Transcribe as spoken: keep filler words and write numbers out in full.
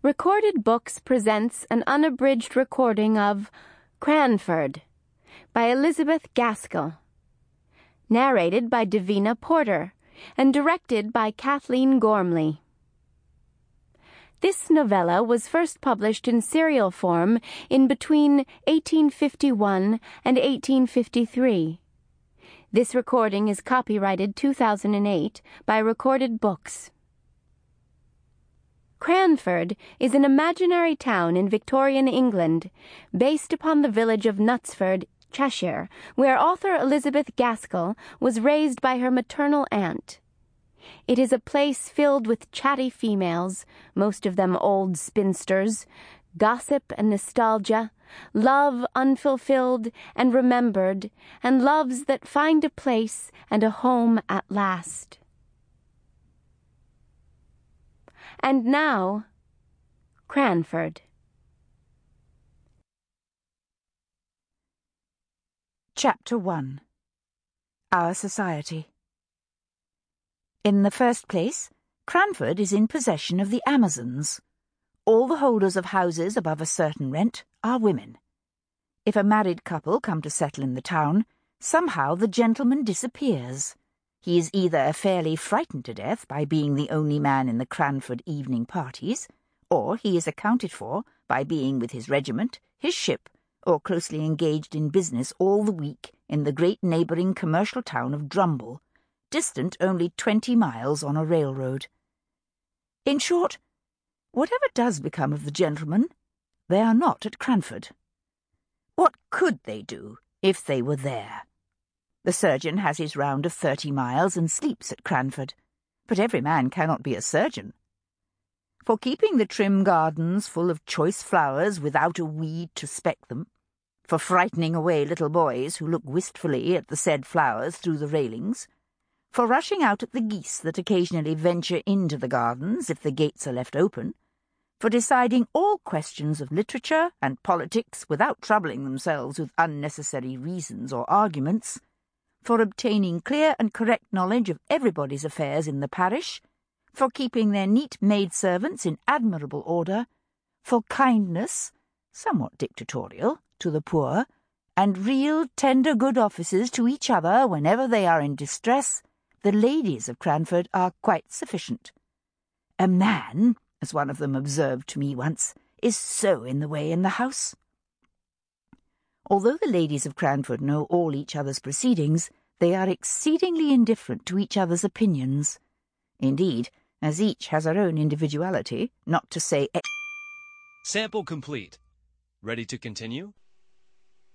Recorded Books presents an unabridged recording of Cranford by Elizabeth Gaskell, narrated by Davina Porter and directed by Kathleen Gormley. This novella was first published in serial form in between eighteen fifty-one and eighteen fifty-three. This recording is copyrighted two thousand eight by Recorded Books. Cranford is an imaginary town in Victorian England, based upon the village of Knutsford, Cheshire, where author Elizabeth Gaskell was raised by her maternal aunt. It is a place filled with chatty females, most of them old spinsters, gossip and nostalgia, love unfulfilled and remembered, and loves that find a place and a home at last. And now, Cranford. Chapter one. Our Society. In the first place, Cranford is in possession of the Amazons. All the holders of houses above a certain rent are women. If a married couple come to settle in the town, somehow the gentleman disappears. He is either fairly frightened to death by being the only man in the Cranford evening parties, or he is accounted for by being with his regiment, his ship, or closely engaged in business all the week in the great neighbouring commercial town of Drumble, distant only twenty miles on a railroad. In short, whatever does become of the gentlemen, they are not at Cranford. What could they do if they were there? The surgeon has his round of thirty miles and sleeps at Cranford, but every man cannot be a surgeon. For keeping the trim gardens full of choice flowers without a weed to speck them, for frightening away little boys who look wistfully at the said flowers through the railings, for rushing out at the geese that occasionally venture into the gardens if the gates are left open, for deciding all questions of literature and politics without troubling themselves with unnecessary reasons or arguments, for obtaining clear and correct knowledge of everybody's affairs in the parish, for keeping their neat maidservants in admirable order, for kindness, somewhat dictatorial, to the poor, and real tender good offices to each other whenever they are in distress, the ladies of Cranford are quite sufficient. A man, as one of them observed to me once, is so in the way in the house. Although the ladies of Cranford know all each other's proceedings, they are exceedingly indifferent to each other's opinions. Indeed, as each has her own individuality, not to say... Sample complete. Ready to continue?